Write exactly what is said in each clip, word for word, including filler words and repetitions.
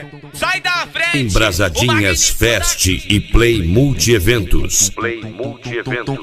Sai da frente! Embrasadinhas Fest e Play Multi-Eventos. Play Multi-Eventos.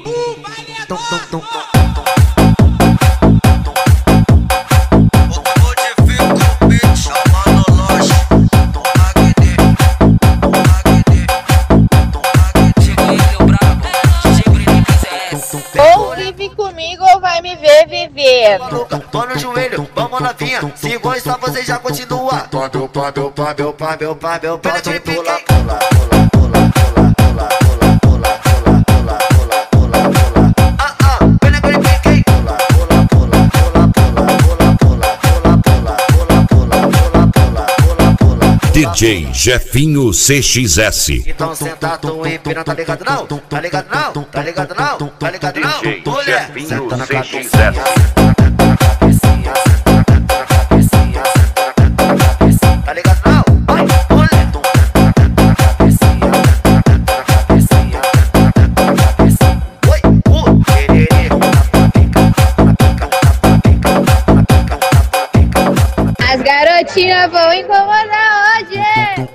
Ou vive comigo ou vai me ver vivendo. Tô no joelho, vamos novinha. Se gostar você já continua. Pabel, pabel, pabel, pabel, pabel, pula, pula, pula, pula, pula, pula, pula, pula, pula, pula, pula. Ah ah, pena que ele piquei. Pula, pula, pula, pula, pula, pula, pula, pula, pula, pula, pula, pula, pula. D J Jefinho C X S. Então sentado em pina, tá ligado não? Tá ligado não? Tá ligado não? Tá ligado não? D J Mulher, Jefinho senta na C X cabecinha, S. senta na cabecinha, senta na cabecinha, senta na cabecinha. Tá ligado não? Vai, mulher. Senta na cabecinha, senta na cabecinha, senta na cabecinha. Oi, uh, quererê, na pica, na pica, na pica, na pica, na pica. As garotinhas vão incomodar hoje.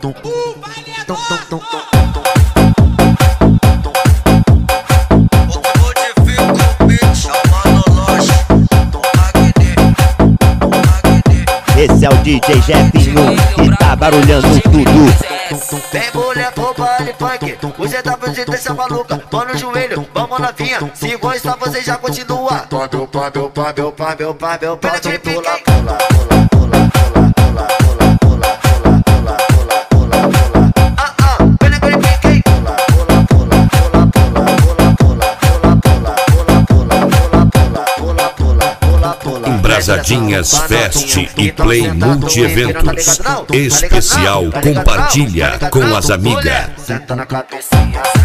Esse é o D J Jefinho que tá barulhando tudo. Vem mulher pro baile funk, você tá pra gente deixar maluca. Tô no joelho, vamos novinha. Se gostar você já continua. Pabel, pabel, pabel, pabel, pabel, pula, pula, pula, pula, pula, pula, pula, pula, pula, pula, pula, pula, pula. Ah ah, pena que ele piquei. Pula, pula, pula, pula, pula, pula, pula, pula, pula, pula, pula, pula, pula, pula. Embrasadinhas Fest e Play Multi-Eventos. Especial compartilha com as amigas. Senta na cabecinha.